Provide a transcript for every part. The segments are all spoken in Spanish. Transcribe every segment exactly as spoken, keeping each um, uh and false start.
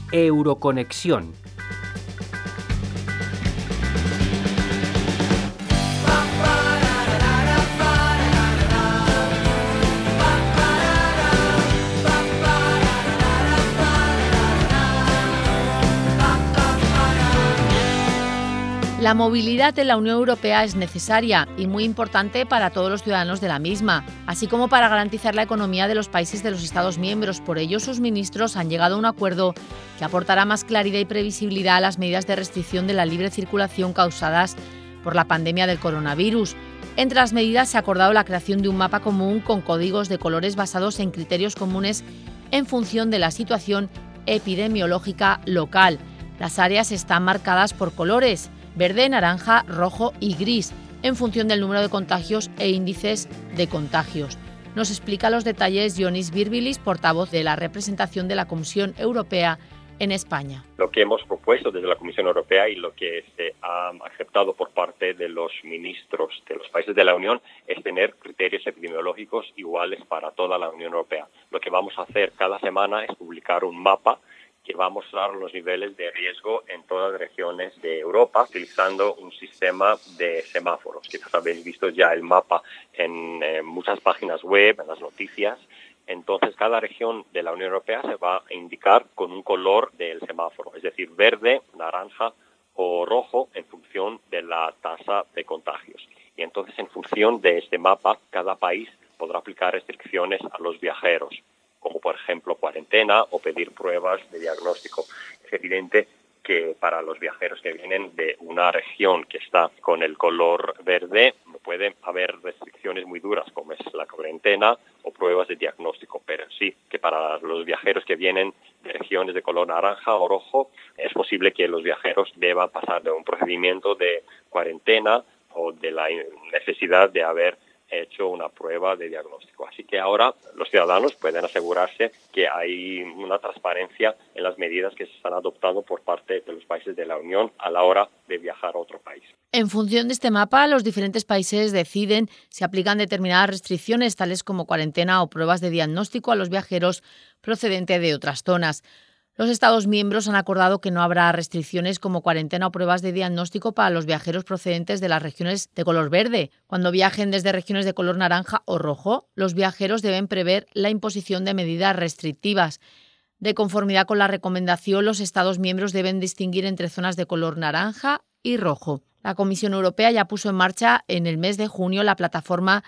Euroconexión. La movilidad en la Unión Europea es necesaria y muy importante para todos los ciudadanos de la misma, así como para garantizar la economía de los países de los Estados miembros. Por ello, sus ministros han llegado a un acuerdo que aportará más claridad y previsibilidad a las medidas de restricción de la libre circulación causadas por la pandemia del coronavirus. Entre las medidas se ha acordado la creación de un mapa común con códigos de colores basados en criterios comunes en función de la situación epidemiológica local. Las áreas están marcadas por colores: verde, naranja, rojo y gris, en función del número de contagios e índices de contagios. Nos explica los detalles Ionis Virbilis, portavoz de la representación de la Comisión Europea en España. Lo que hemos propuesto desde la Comisión Europea y lo que se ha aceptado por parte de los ministros de los países de la Unión es tener criterios epidemiológicos iguales para toda la Unión Europea. Lo que vamos a hacer cada semana es publicar un mapa que va a mostrar los niveles de riesgo en todas las regiones de Europa, utilizando un sistema de semáforos. Quizás habéis visto ya el mapa en eh, muchas páginas web, en las noticias. Entonces, cada región de la Unión Europea se va a indicar con un color del semáforo, es decir, verde, naranja o rojo, en función de la tasa de contagios. Y entonces, en función de este mapa, cada país podrá aplicar restricciones a los viajeros, como por ejemplo cuarentena o pedir pruebas de diagnóstico. Es evidente que para los viajeros que vienen de una región que está con el color verde puede haber restricciones muy duras, como es la cuarentena o pruebas de diagnóstico, pero sí que para los viajeros que vienen de regiones de color naranja o rojo es posible que los viajeros deban pasar de un procedimiento de cuarentena o de la necesidad de haber hecho una prueba de diagnóstico. Así que ahora los ciudadanos pueden asegurarse que hay una transparencia en las medidas que se están adoptando por parte de los países de la Unión a la hora de viajar a otro país. En función de este mapa, los diferentes países deciden si aplican determinadas restricciones, tales como cuarentena o pruebas de diagnóstico a los viajeros procedentes de otras zonas. Los Estados miembros han acordado que no habrá restricciones como cuarentena o pruebas de diagnóstico para los viajeros procedentes de las regiones de color verde. Cuando viajen desde regiones de color naranja o rojo, los viajeros deben prever la imposición de medidas restrictivas. De conformidad con la recomendación, los Estados miembros deben distinguir entre zonas de color naranja y rojo. La Comisión Europea ya puso en marcha en el mes de junio la plataforma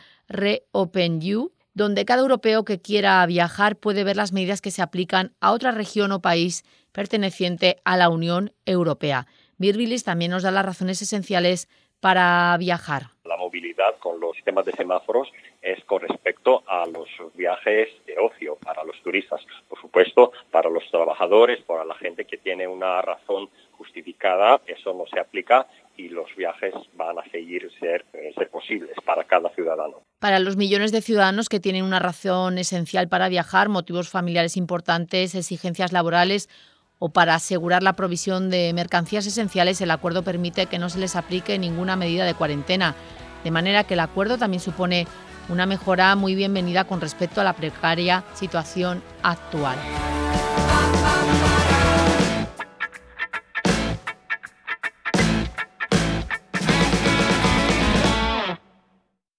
ReOpenEU, donde cada europeo que quiera viajar puede ver las medidas que se aplican a otra región o país perteneciente a la Unión Europea. Virbilis también nos da las razones esenciales para viajar. La movilidad con los sistemas de semáforos es con respecto a los viajes de ocio para los turistas. Por supuesto, para los trabajadores, para la gente que tiene una razón justificada, eso no se aplica y los viajes van a seguir ser, ser posibles para cada ciudadano. Para los millones de ciudadanos que tienen una razón esencial para viajar, motivos familiares importantes, exigencias laborales o para asegurar la provisión de mercancías esenciales, el acuerdo permite que no se les aplique ninguna medida de cuarentena. De manera que el acuerdo también supone una mejora muy bienvenida con respecto a la precaria situación actual.